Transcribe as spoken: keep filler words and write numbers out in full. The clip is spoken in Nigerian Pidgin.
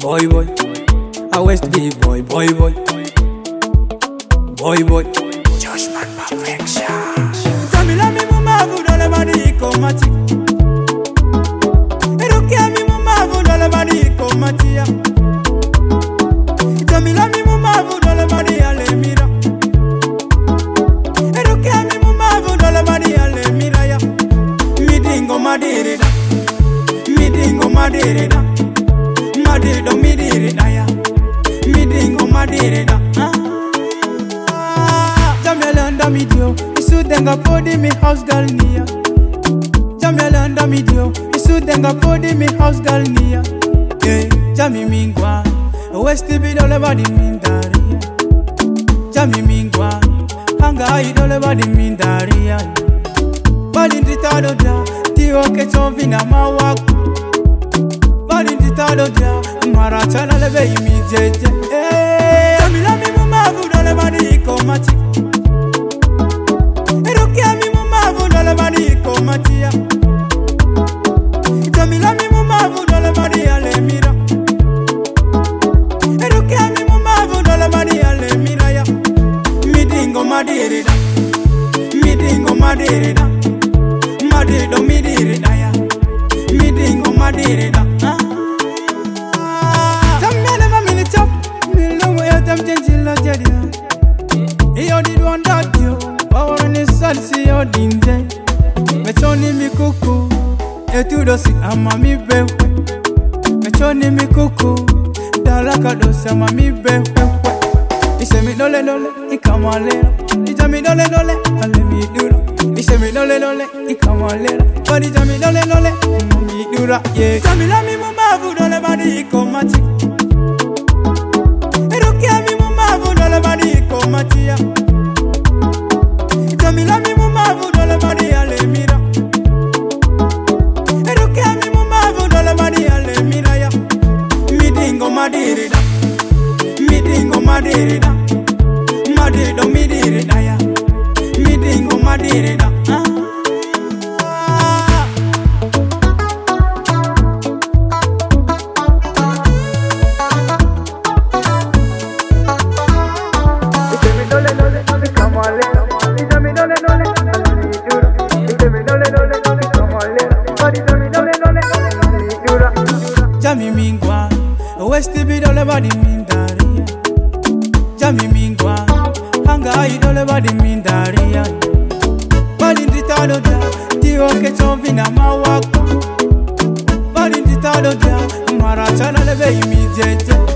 boy boy. I West B boy, boy boy, boy boy. Judgment perfection. Tamila mi mumavu dole mani komati. Erukia mi mumavu dole mani komatia. Tamila mi mumavu dole mani alemira. Erukia mi mumavu dole mani alemira ya. Midingo madirida, midingo madirida, madido midirida ya. Midingo madirida. Jamyalanda midio, isu denga podi mi house girl niya. Jamyalanda midio, isu denga podi mi house girl niya. Eh, jami mingwa, westi bidole badi mindaria. Jami mingwa, hanga idole badi mindaria. Badi nditado da, tiyo kechomvi na mawaku. Badi nditado da, marachana lebe imijeje. Eh, jamila mi mumavu dole badi komati. Erukia mi mumavu dole badi komatia. Jamila mi mumavu dole badi alemira. Erukia mi mumavu dole badi alemira ya. Midingo madirida, midingo madirida, madido midirida ya. Midingo madirida. Jamila ma mini chop, milungu ya tamjenjila jadia. Iyo di duanda dio, power ni salsi yo dinde. Mechoni mikuku, etudosi ama mi bewe. Mechoni mikuku, dalaka dosi ama mi bewe. Ishe mi dole dole, ikamalera. Ija mi dole dole, ale mi dura. Ishe mi dole dole, ikamalera. Badi jami dole dole, ama mi dura. Yeah. Jamila mi mumavu dole badi ikomati. Erukia mi mumavu dole badi ikomatia. Jamila mi mumavu dole badi alemira. Erukia mi mumavu dole badi alemira ya. Midingo madirida, midingo madirida, madido midirida ya. Midingo madirida. Ah. Jami mingwa, westi bidole badi mindaria. Jami mingwa, hanga idole badi mindaria. Badi nditado da, tiyo kechomvi na mawaku. Badi nditado da, marachana lebe imijeje.